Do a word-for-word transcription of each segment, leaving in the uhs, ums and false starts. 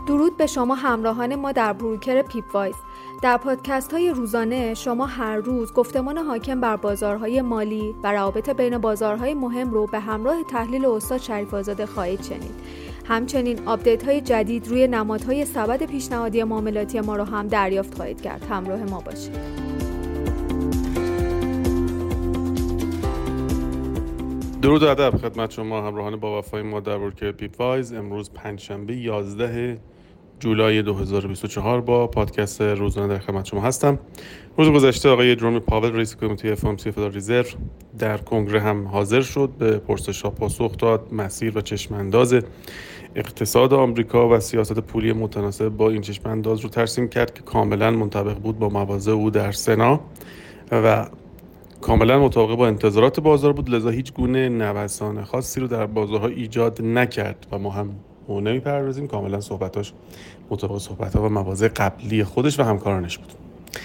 درود به شما همراهان ما در بروکر پیپ وایز. در پادکست های روزانه شما هر روز گفتمان حاکم بر بازارهای مالی و روابط بین بازارهای مهم رو به همراه تحلیل استاد شریف آزاده خواهید شنید. همچنین آپدیت های جدید روی نمادهای سبد پیشنهادی معاملاتی ما رو هم دریافت خواهید کرد. همراه ما باشید. درود و ادب خدمت شما همراهان با وفای ما در بروکر پیپ وایز. امروز پنجشنبه یازده جولای دو هزار و بیست و چهار با پادکست روزانه در خدمت شما هستم. روز گذشته آقای جروم پاول رئیس کمیته اف او ام سی فدرال رزرو در کنگره هم حاضر شد، به پرسش‌ها پاسخ داد، مسیر و چشم‌انداز اقتصاد آمریکا و سیاست پولی متناسب با این چشم‌انداز رو ترسیم کرد که کاملا منطبق بود با مواضع او در سنا و کاملا مطابق با انتظارات بازار بود، لذا هیچ گونه نوسان خاصی رو در بازارها ایجاد نکرد و ما هم او نمی‌پردازیم. کاملا صحبتاش مطابق صحبت‌ها و مواضع قبلی خودش و همکارانش بود.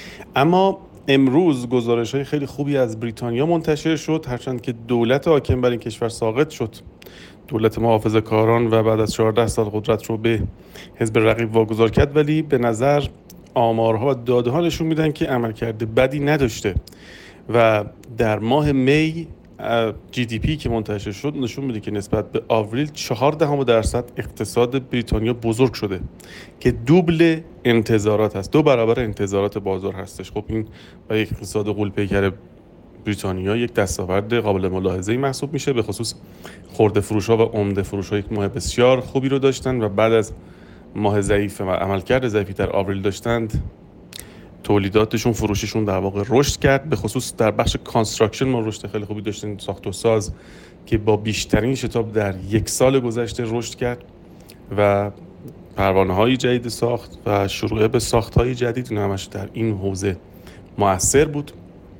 اما امروز گزارش‌های خیلی خوبی از بریتانیا منتشر شد، هرچند که دولت حاکم بر این کشور ساقط شد. دولت محافظه‌کاران و بعد از چهارده سال قدرت رو به حزب رقیب واگذار کرد، ولی به نظر آمارها و داده‌ها نشون میدن که عملکرد بدی نداشته و در ماه می جی دی پی که منتشر شد نشون میده که نسبت به آوریل چهار دهم درصد اقتصاد بریتانیا بزرگ شده که دوبل انتظارات هست، دو برابر انتظارات بازار هستش. خب این برای اقتصاد غول‌پیکر بریتانیا یک دستاورد قابل ملاحظه‌ای محسوب میشه، به خصوص خرده فروش‌ها و عمده فروش‌ها یک ماه بسیار خوبی رو داشتن و بعد از ماه ضعیف و عملکرد ضعیفی در آوریل داشتند، تولیداتشون فروششون در واقع رشد کرد. به خصوص در بخش کانستراکشن ما رشد خیلی خوبی داشتیم، ساخت و ساز که با بیشترین شتاب در یک سال گذشته رشد کرد و پروانه‌های جدید ساخت و شروع به ساخت‌های جدید، اینا همش در این حوزه مؤثر بود.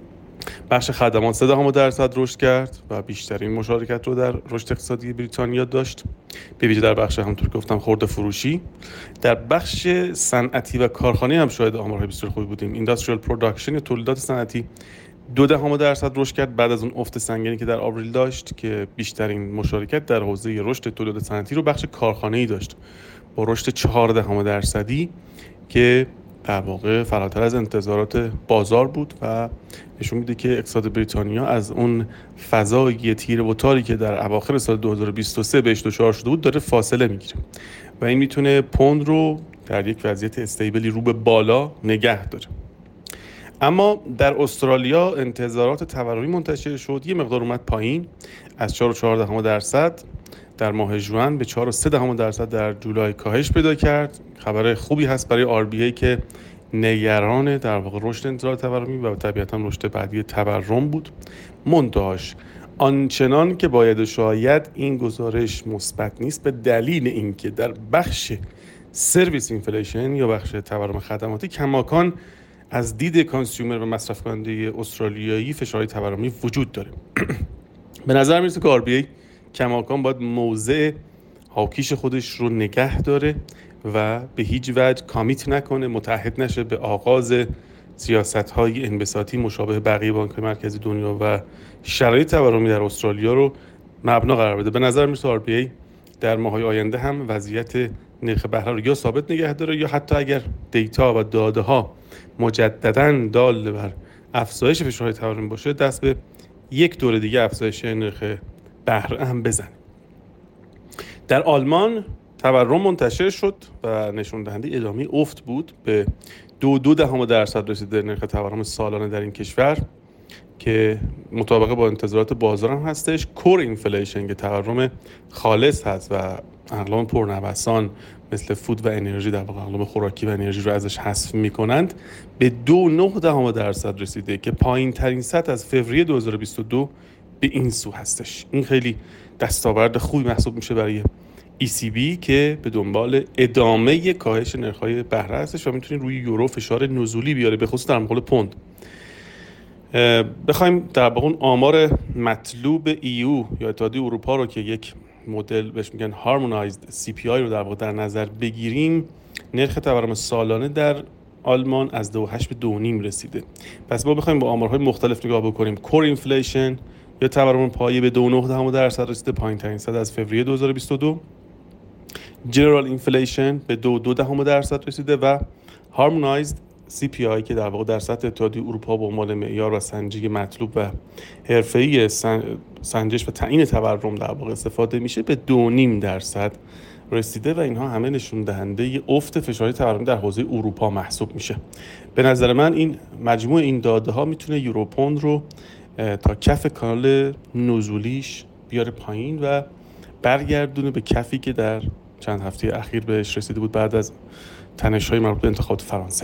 بخش خدمات سه دهم درصد رشد کرد و بیشترین مشارکت رو در رشد اقتصادی بریتانیا داشت، به ویژه در بخش همونطور که گفتم خرده فروشی. در بخش صنعتی و کارخانه‌ای هم شاهد آمارهای بسیار خوبی بودیم. اینداستریال پروداکشن یا تولیدات صنعتی دو دهم درصد رشد کرد بعد از اون افت سنگینی که در آوریل داشت که بیشترین مشارکت در حوزه رشد تولیدات صنعتی رو بخش کارخانه‌ای داشت با رشد چهار دهم درصدی که در واقع فراتر از انتظارات بازار بود و نشون میده که اقتصاد بریتانیا از اون فضای تیره و تاری که در اواخر سال دو هزار و بیست و سه بهش دچار شده بود داره فاصله میگیره و این میتونه پوند رو در یک وضعیت استیبلی رو به بالا نگه داره. اما در استرالیا انتظارات تورمی منتشر شد، یه مقدار اومد پایین از چهار و چهار دهم درصد در ماه ژوئن به چهار و سه دهم درصد در جولای کاهش پیدا کرد. خبر خوبی هست برای آر بی ای که نگران در واقع رشد انتظارات تورمی و طبیعتاً رشد بعدی تورم بود. منتهاش آنچنان که باید شاید این گزارش مثبت نیست، به دلیل اینکه در بخش سرویس اینفلیشن یا بخش تورم خدماتی کماکان از دید کانسیومر و مصرف کننده استرالیایی فشار تورمی وجود داره. به نظر میرسه که آر بی ای کماکان باید موضع هاکیش خودش رو نگه داره و به هیچ وجه کامیت نکنه، متعهد نشه به آغاز سیاست‌های انبساطی مشابه بقیه بانک‌های مرکزی دنیا و شرایط تورمی در استرالیا رو مبنا قرار بده. به نظر میرسه آر بی ای در ماه‌های آینده هم وضعیت نرخ بهره رو یا ثابت نگه داره یا حتی اگر دیتا و داده‌ها مجدداً دال بر افزایش فشارهای تورمی باشه دست به یک دور دیگه افزایش نرخ بهره هم بزنه. در آلمان تورم منتشر شد و نشون دهنده ادامه افت بود، به دو دو دهم درصد رسیده نرخ تورم سالانه در این کشور که مطابق با انتظارات بازار هم هستش. کور اینفلیشن که تورم خالص هست و اقلام پرنوسان مثل فود و انرژی، در واقع اقلام خوراکی و انرژی رو ازش حذف میکنند، به دو و نه دهم درصد رسیده که پایین ترین سطح از فوریه دو هزار و بیست و دو به این سو هستش. این خیلی دستاورد خوبی محسوب میشه برای ای سی بی که به دنبال ادامه کاهش نرخ‌های بهره هستش و میتونه روی یورو فشار نزولی بیاره، به خصوص در مقابل پوند. بخوایم در واقع اون آمار مطلوب ای یو یا اتحادیه اروپا رو که یک مدل بهش میگن هارمونایزد سی پی آی رو در واقع در نظر بگیریم، نرخ تورم سالانه در آلمان از دو و هشت به دو و نیم رسیده. پس ما بخوایم با آمارهای مختلف نگاه بکنیم، کور اینفلیشن یا تورم پایه به دو و نه دهم درصد رسیده، پایین ترین سطح از فوریه دو هزار و بیست و دو. جنرال اینفلیشن به دو دو دهم درصد رسیده و هارمونایزد سی پی آی که در واقع در سطح اتحادیه اروپا به عنوان معیار و سنجش مطلوب و حرفه‌ای سنجش و تعیین تورم در واقع استفاده میشه به دو نیم درصد رسیده و اینها همه نشون دهنده افت فشار تورمی در حوزه اروپا محسوب میشه. به نظر من این مجموع این داده ها میتونه یوروپوند رو تا کف کانال نزولیش بیاره پایین و برگردونه به کفی که در چند هفته اخیر بهش رسیده بود بعد از تنش‌های مربوط به انتخابات فرانسه.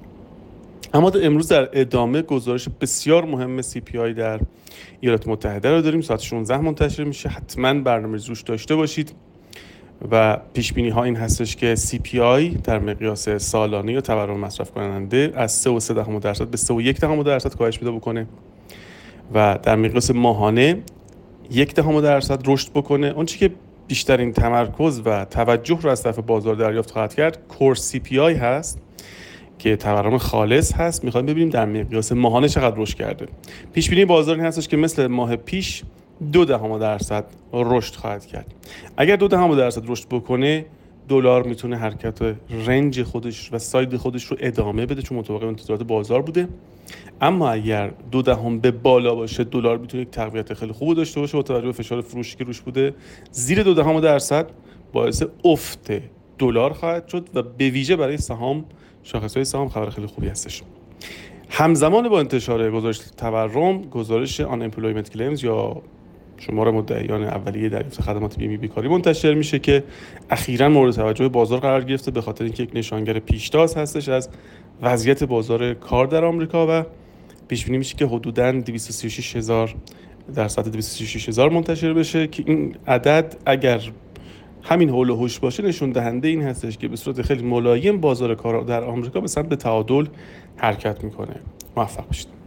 اما امروز در ادامه گزارش بسیار مهم سی پی آی در ایالات متحده رو داریم. ساعت شانزده منتشر میشه. حتما برنامه روش داشته باشید و پیش بینی ها این هستش که سی پی آی در مقیاس سالانه یا تورم مصرف کننده از سه و سه دهم درصد به سه و یک دهم درصد کاهش پیدا بکنه و در مقیاس ماهانه یک دهم درصد رشد بکنه. اون چیزی که بیشترین تمرکز و توجه رو از طرف بازار دریافت خواهد کرد کور سی پی آی هست که تورم خالص هست. میخوایم ببینیم در مقیاس ماهانه چقدر رشد کرده. پیش بینی بازار این هستش که مثل ماه پیش دو دهم درصد رشد خواهد کرد. اگر دو دهم درصد رشد بکنه دلار میتونه حرکت رنج خودش و ساید خودش رو ادامه بده چون مطابق انتظارات بازار بوده. اما اگر دو دهم به بالا باشه دلار میتونه یک تقویت خیلی خوب داشته باشه با توجه به فشار فروشی که روش بوده. زیر دو دهم درصد باعث افت دلار خواهد شد و به ویژه برای سهام شاخص‌های سهام خبر خیلی خوبی هستش. همزمان با انتشار گزارش تورم گزارش آن امپلویمنت کلیمز یا شمار مدعیان اولیه دریافت خدمات بیمه بیکاری منتشر میشه که اخیراً مورد توجه بازار قرار گرفته به خاطر اینکه یک نشانگر پیشتاز هستش از وضعیت بازار کار در آمریکا و پیش بینی میشه که حدوداً دویست و سی و شش هزار در سطح دویست و سی و شش هزار منتشر بشه که این عدد اگر همین حول و حوش باشه نشون دهنده این هستش که به صورت خیلی ملایم بازار کار در آمریکا به سمت تعادل حرکت میکنه. موفق باشید.